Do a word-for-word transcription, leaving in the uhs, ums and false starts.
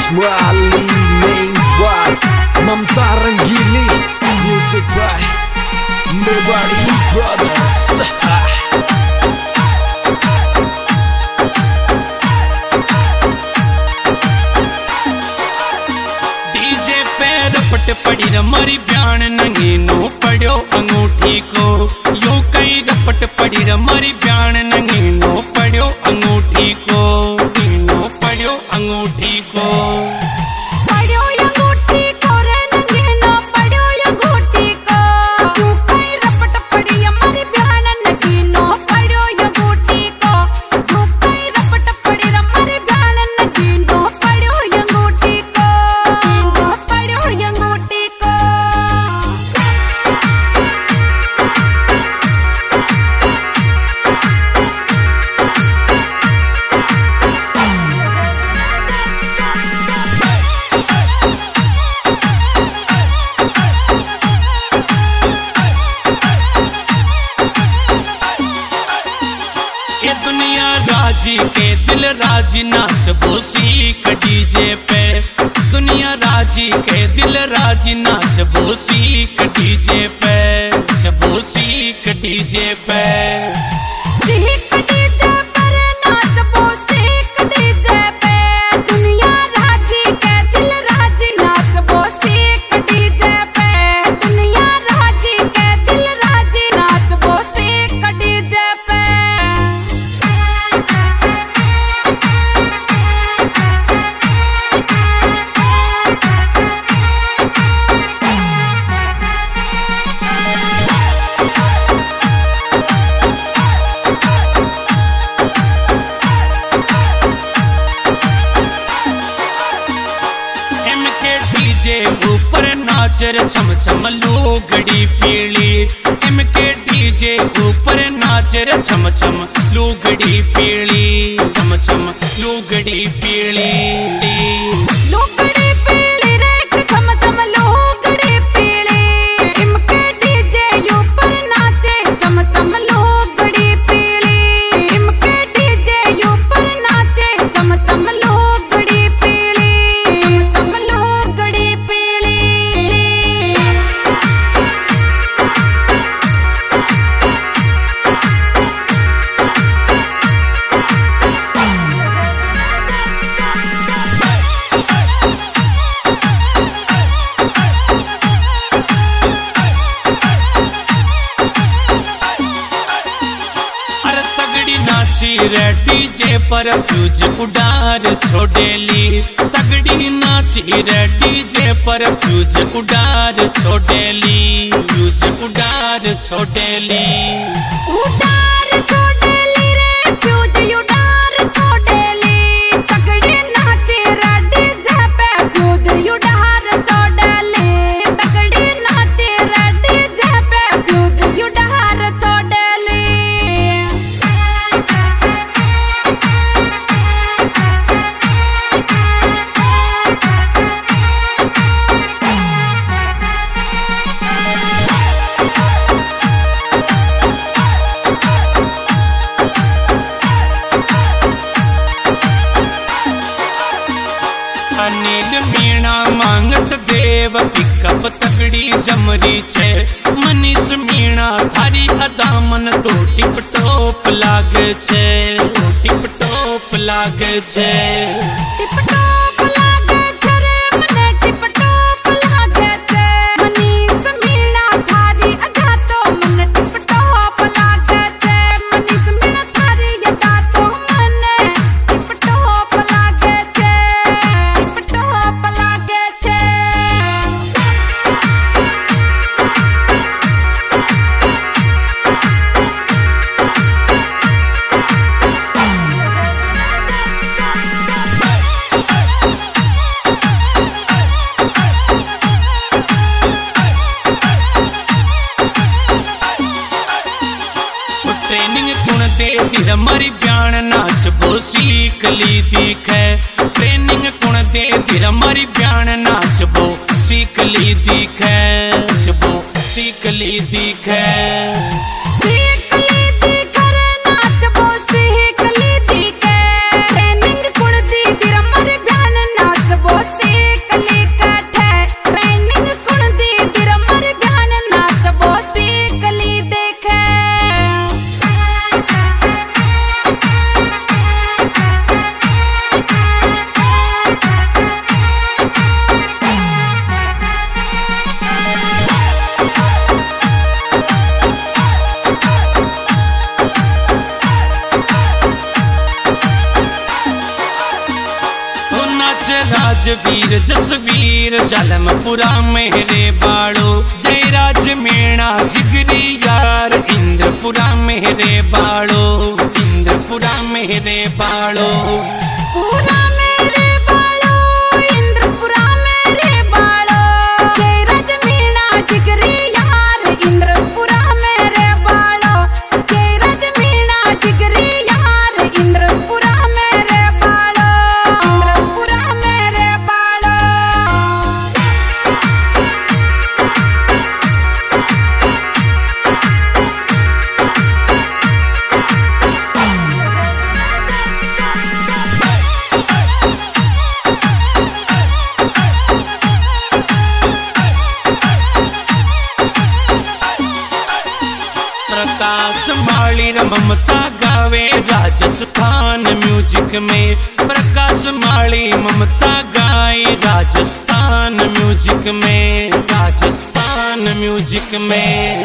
Ismaili main bass, Mamta Ranggili, music by Mewari Brothers. DJ पे रपट पड़ी रमरी ब्यान नंगी नो पड़ो अंगूठी को, यो कई रपट पड़ी रमरी ब्यान नंगी नो पड़ो अंगूठी को, नो पड़ो अंगूठी को। राजी के दिल राजी नाच बोसी डीजे पे, दुनिया राजी के दिल राजी नाच बोसी डीजे पे, बोसी डीजे पे। ऊपर नाचर छम छम लुगड़ी पीली, इनके डीजे ऊपर नाचर छम छम लुगड़ी पीली, छम छम लुगड़ी पीली। डीजे पर फ्यूज उडार छोड़ेली, तगड़ी नाची रे डीजे पर फ्यूज उडार छोड़ेली, फ्यूज उडार छोड़ेली, उडार छोड़ेली रे फ्यूज उडार छोड़ेली, तगड़ी नाची रे डीजे पे फ्यूज उडार छोड़ेली, तगड़ी नाची रे डीजे पे फ्यूज उडार छोड़ेली। अनिल मीणा मांगत देव पिकअप तगड़ी जमरी छे, मनीष मीणा थारी अदा मन तो टिप टॉप लागे छे, टिप टॉप लागे छे, टिप टॉप लागे छे रे मने टिप टॉप लागे छे, मनीष मीणा थारी अदा तो मन टिप टॉप लागे छे, मनीष मीणा थारी अदा तो मने टिप टॉप लागे छे। मरी ब्यान नाच बो सीख ली दिखे, ट्रेनिंग कुण दे दिल मरी ब्यान नाच बो सीख ली दिखे, बो सीख ली दिखे, सीख ली दिखे रे नाच बो सीख ली दिखे, ट्रेनिंग कुण दी दिल मरी ब्यान नाच बो राजवीर जसवीर जलमपुरा मेरे बाड़ो जय राज मीणा जिगरी यार इंद्रपुरा मेरे बाड़ो इंद्रपुरा मेरे बाड़ो पूरा मेरे बाड़ो इंद्रपुरा मेरे बाड़ो जय राज मीणा जिगरी यार इंद्रपुरा मेरे बाड़ो जय राज मीणा जिगरी यार इंद्रपुरा मेरे बाड़ो इंद्रपुरा मेरे बाड़ो प्रकाश माली ममता गावे राजस्थान म्यूजिक में प्रकाश माली ममता गाए राजस्थान म्यूजिक में राजस्थान म्यूजिक में